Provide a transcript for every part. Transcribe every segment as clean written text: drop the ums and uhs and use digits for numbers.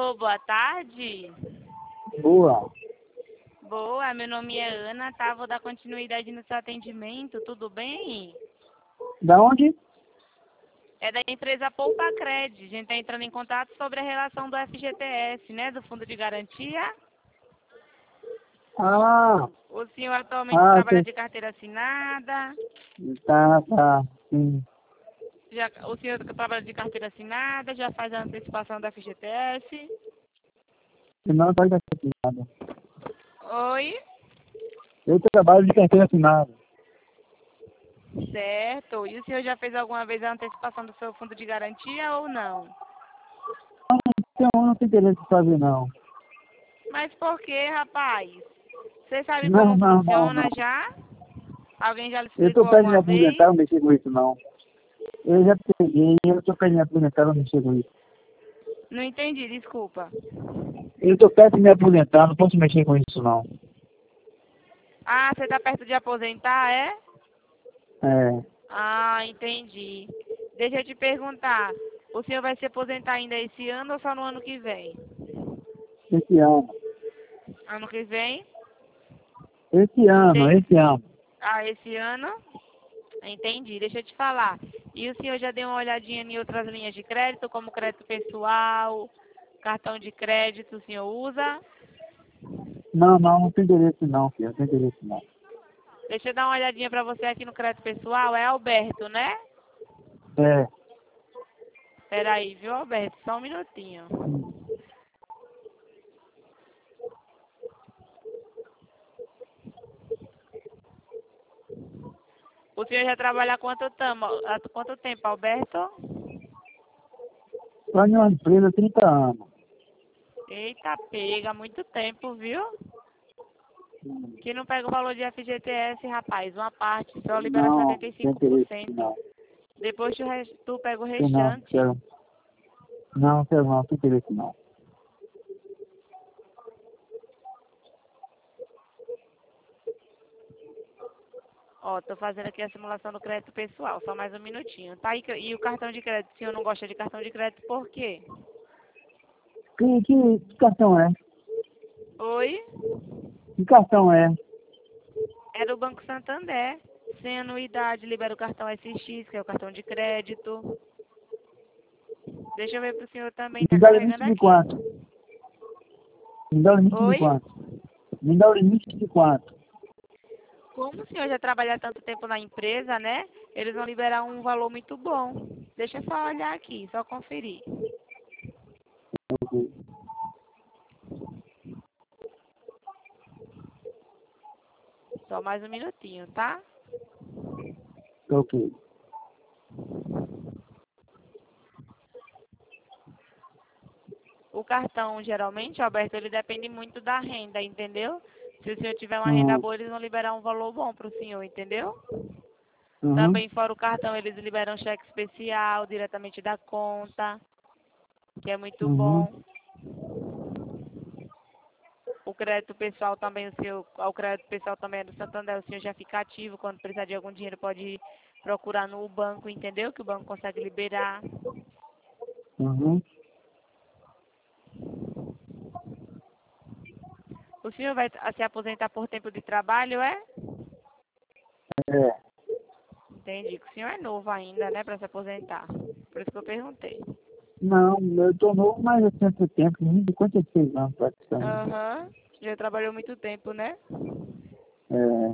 Alô, boa tarde. Boa. Boa, meu nome é Ana, tá? Vou dar continuidade no seu atendimento, tudo bem? Da onde? É da empresa Poupa Cred. A gente tá entrando em contato sobre a relação do FGTS, né? Do Fundo de Garantia. Ah, O senhor atualmente trabalha de carteira assinada. tá. Sim. O senhor trabalha de carteira assinada, já faz a antecipação do FGTS. Eu não trabalho de carteira assinada. Oi? Eu trabalho de carteira assinada. Certo. E o senhor já fez alguma vez a antecipação do seu fundo de garantia ou não? Então, eu não tenho interesse em fazer, não. Mas por que, rapaz? Você sabe Não, como não, não, funciona não. já? Alguém já lhe Eu tô explicou perto de me alguma vez? aposentar, não mexer com isso, não. Eu já peguei, eu tô perto de me aposentar, não mexer com isso. Não entendi, desculpa. Eu tô perto de me aposentar, não posso mexer com isso, não. Ah, você está perto de aposentar, é? É, Ah, entendi. Deixa eu te perguntar. O senhor vai se aposentar ainda esse ano ou só no ano que vem? esse ano. Ano que vem? Esse ano, Entendi. esse ano. Ah, esse ano? Entendi. Deixa eu te falar. E o senhor já deu uma olhadinha em outras linhas de crédito, como crédito pessoal, cartão de crédito, o senhor usa? Não tem interesse, não, filho. Não tem interesse, não. Deixa eu dar uma olhadinha pra você aqui no crédito pessoal. É Alberto, né? É. Peraí, viu, Alberto? Só um minutinho. O senhor já trabalha há quanto tempo, Alberto? Estou em uma empresa há 30 anos. Eita, pega muito tempo, viu? Que não pega o valor de FGTS, rapaz. Uma parte, só libera Não, tem interesse, 75%. não. Depois tu pega o Não, restante. quero. Não, quero não, tem interesse, não. Ó, tô fazendo aqui a simulação do crédito pessoal. Só mais um minutinho, tá? E o cartão de crédito? O senhor não gosta de cartão de crédito por quê? Que cartão é? Oi? Que cartão é? É do Banco Santander. Sem anuidade, libera o cartão SX, que é o cartão de crédito. Deixa eu ver pro senhor também, Me tá dá o carregando limite de aqui. quanto? Me dá o limite de Oi? quanto? Me dá o limite de quanto? Como o senhor já trabalha tanto tempo na empresa, né? Eles vão liberar um valor muito bom. Deixa eu só olhar aqui, só conferir. Só mais um minutinho, tá? Ok. O cartão, geralmente, Alberto, ele depende muito da renda, entendeu? Se o senhor tiver uma renda Uhum. boa, eles vão liberar um valor bom pro senhor, entendeu? Uhum. Também fora o cartão, eles liberam cheque especial diretamente da conta, que é muito Uhum. bom. O crédito pessoal também, o crédito pessoal também é do Santander, o senhor já fica ativo, quando precisar de algum dinheiro pode procurar no banco, entendeu? Que o banco consegue liberar. Uhum. O senhor vai se aposentar por tempo de trabalho, é? É. Entendi, que o senhor é novo ainda, né, para se aposentar. Por isso que eu perguntei. Não, eu tô novo, mas eu tenho tempo, 56 anos praticamente. Aham, já trabalhou muito tempo, né? É.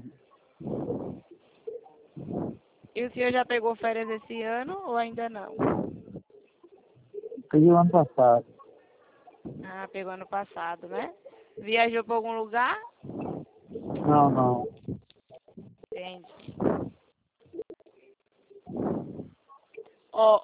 E o senhor já pegou férias esse ano ou ainda não? Peguei o ano passado. Ah, pegou ano passado, né? Viajou para algum lugar? Não. Entendi. Ó,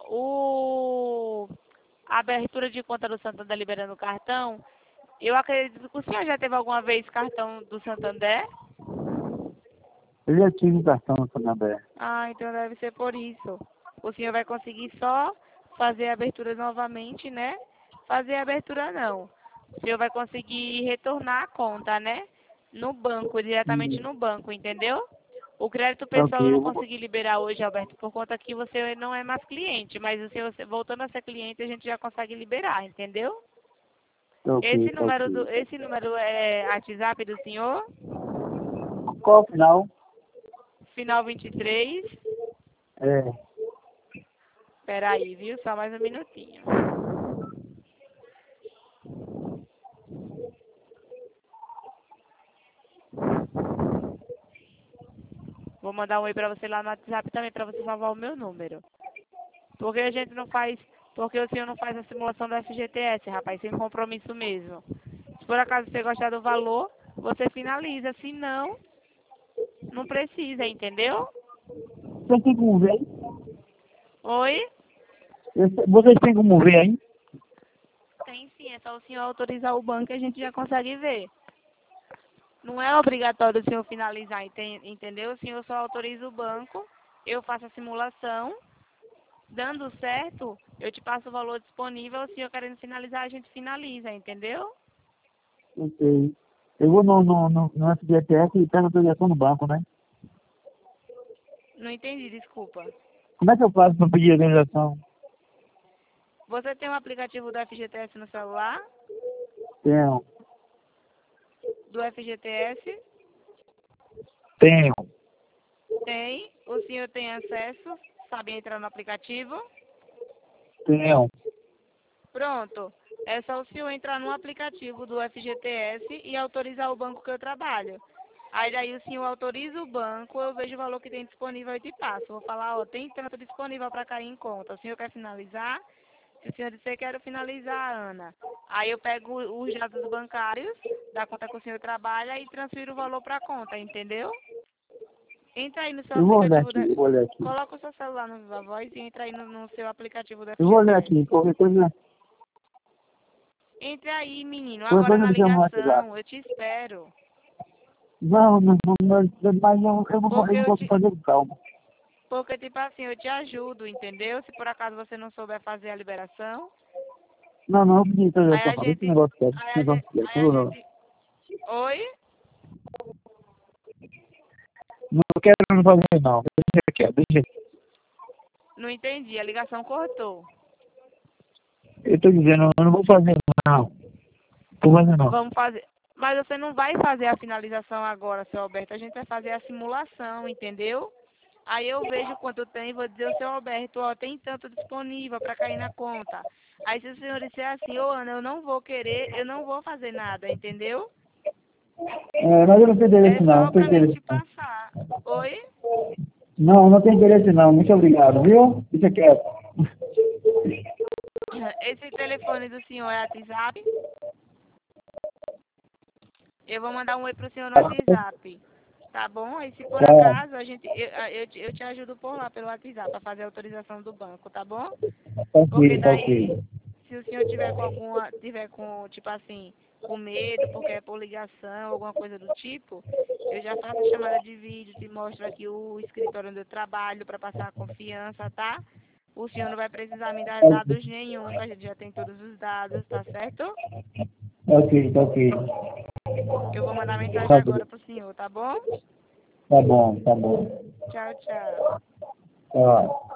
a abertura de conta do Santander liberando o cartão, eu acredito que o senhor já teve alguma vez cartão do Santander? Eu já tive um cartão no Santander. Ah, então deve ser por isso. O senhor vai conseguir só fazer a abertura novamente, né? Fazer a abertura não. O senhor vai conseguir retornar a conta, né? No banco, diretamente no banco, entendeu? O crédito pessoal Ok, eu não eu vou. consegui liberar hoje, Alberto, por conta que você não é mais cliente, mas o senhor voltando a ser cliente, a gente já consegue liberar, entendeu? Tá ok, tá ok. Esse número é WhatsApp do senhor? Qual o final? Final 23. É. Espera aí, viu? Só mais um minutinho. Vou mandar um oi pra você lá no WhatsApp também pra você salvar o meu número. Porque a gente não faz, porque o senhor não faz a simulação do FGTS, rapaz, sem compromisso mesmo. Se por acaso você gostar do valor, você finaliza. Se não, não precisa, entendeu? Vocês têm como ver aí? Oi? Vocês têm como ver aí? Tem sim, é só o senhor autorizar o banco e a gente já consegue ver. Não é obrigatório o senhor finalizar, entendeu? O senhor só autoriza o banco, eu faço a simulação, dando certo, eu te passo o valor disponível, o senhor querendo finalizar, a gente finaliza, entendeu? Ok. Eu vou no FGTS e pego a autorização no banco, né? Não entendi, desculpa. Como é que eu faço para pedir a autorização? Você tem um aplicativo do FGTS no celular? Tenho. Do FGTS? Tenho. Tem. O senhor tem acesso? Sabe entrar no aplicativo? Tenho. Pronto. É só o senhor entrar no aplicativo do FGTS e autorizar o banco que eu trabalho. Aí daí o senhor autoriza o banco, eu vejo o valor que tem disponível e te passo. Vou falar, ó, tem tanto disponível para cair em conta. O senhor quer finalizar? Se o senhor disser quero finalizar, Ana. Aí eu pego os dados bancários da conta que o senhor trabalha e transfiro o valor para a conta, entendeu? Entra aí no seu Eu vou olhar aplicativo aqui, da... eu vou olhar aqui. Coloca o seu celular no Viva Voz e entra aí no seu aplicativo do Eu vou olhar FGTS. aqui, qualquer coisa. Entre aí, menino. Qualquer Agora coisa na eu chamo no WhatsApp. ligação. Eu te espero. Mas eu Porque não eu posso te... fazer com calma. Porque, tipo assim, eu te ajudo, entendeu? Se por acaso você não souber fazer a liberação. Não, eu pedi Aí autorização, a não. Deixa o gente... negócio quieto, deixa o negócio quieto. Aí a gente... Oi? Não quero não fazer não. Deixa quieto, deixa quieto. Não entendi. A ligação cortou. Eu tô dizendo, eu não vou fazer não. Vou fazer não. Vamos fazer... Mas você não vai fazer a finalização agora, seu Alberto. A gente vai fazer a simulação, entendeu? Aí eu vejo quanto tem e vou dizer ao seu Alberto, ó, tem tanto disponível para cair na conta. Aí se o senhor disser assim, ô Ana, eu não vou querer, eu não vou fazer nada, entendeu? É, mas eu não tenho interesse É não, só não tenho para mim interesse te não. passar. Oi? Não, não tenho interesse não. Muito obrigado, viu? Deixa quieto. Esse telefone do senhor é WhatsApp? Eu vou mandar um oi pro senhor no WhatsApp. Tá bom? E se por Tá, acaso a gente, eu te ajudo por lá pelo WhatsApp para fazer a autorização do banco, tá bom? tá Porque ok, tá daí, ok. se o senhor tiver com alguma, tiver com, tipo assim, com medo, porque é por ligação, alguma coisa do tipo, eu já faço a chamada de vídeo, te mostro aqui o escritório onde eu trabalho para passar a confiança, tá? O senhor não vai precisar me dar dados nenhum, que a gente já tem todos os dados, tá certo? Tá ok, tá ok. Eu vou mandar mensagem Tá bom, agora pro senhor, tá bom? tá bom, tá bom. Tchau, tchau. Tá.